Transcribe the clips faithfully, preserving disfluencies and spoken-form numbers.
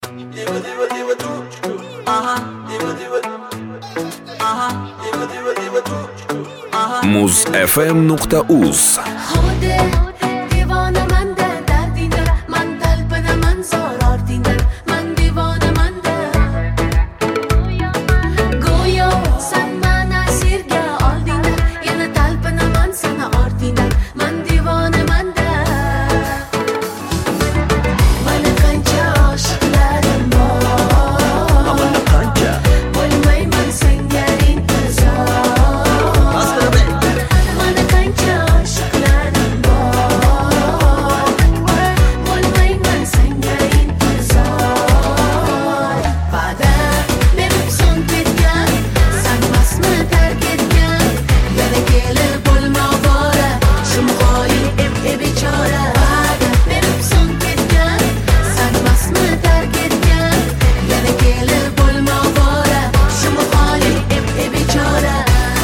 Diva, diva, diva, tu. Aha, diva, diva. Aha, diva, diva, diva, tu. Aha. muz f m nuqta uz Hode divonaman da dardingda, man talpinaman zarardingda, man divonaman-da. Go'yo sen mani asirga oldingda, yana talpinaman sana ortingda, man divonaman-da. Mana qancha oshiqlarim bor, Mana qancha. bo'lmayman senga intizor. Mana qancha oshiqlarim bor, bo'lmayman senga intizor. Va'da berib so'ng ketgan, sanmasmi tark etgan, yana kelib bo'lma ovora, shumg'oying eb eb bechora. Va'da berib so'ng ketgan, sanmasmi tark etgan, yana kelib bo'lma ovora, shumg'oying eb eb bechora.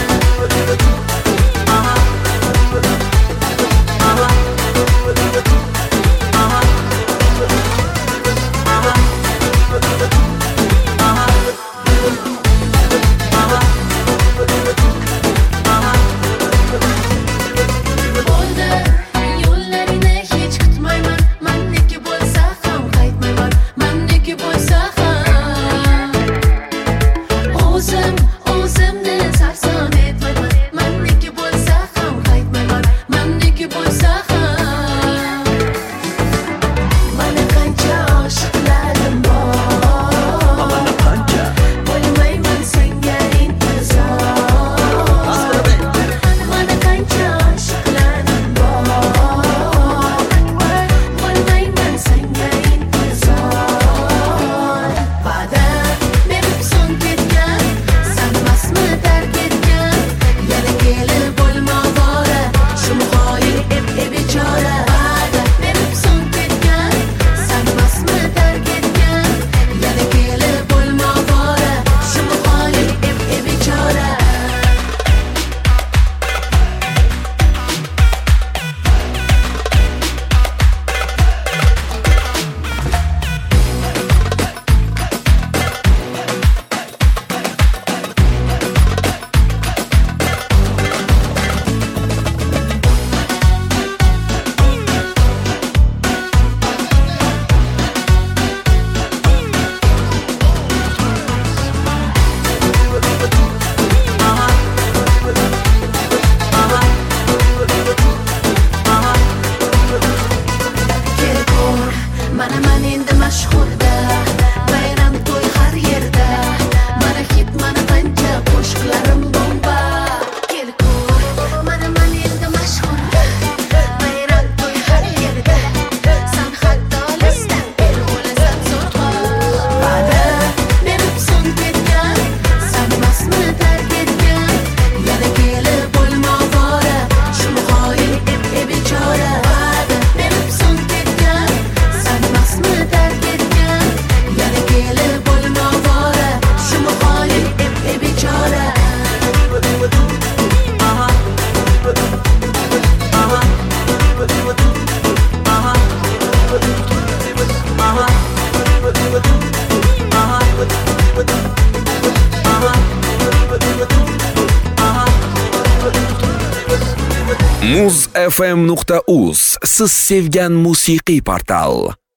Bo'ldi yo'llaringni hech kutmayman, manniki bo'lsa ham qaytmayman, manniki bo'lsa ham. O'zim o'zimni sarson etmayman, manniki bo'lsa ham qaytmayman, manniki bo'lsa ham. Mana qancha oshiqlarim bor, Mana qancha. bo'lmayman senga intizor. Mana qancha oshiqlarim bor, bo'lmayman senga intizor. Va'da berib so'ng ketgan, sanmasmi tark etgan, yana kelib bo'lma ovora, shumg'oying eb eb bechora. Va'da berib so'ng ketgan, sanmasmi tark etgan, yana kelib bo'lma ovora, shumg'oying eb eb bechora. Kelgur, mana man endi mashhurda, bayram to'y har yerda, mana hit mana qancha qo'shiqlarim bomba. Kelgur, mana man endi mashhurda, bayram to'y har yerda, san hatto lisdan el bo'lasan zo'rg'a. Va'da berib so'ng ketgan, sanmasmi tark etgan, yana kelib bo'lma ovora, shumg'oying eb eb bechora. Va'da berib so'ng ketgan, sanmasmi tark etgan, yana kelib bo'lma ovora, shumg'oying eb eb bechora. muz f m nuqta uz siz sevgan musiqiy portal.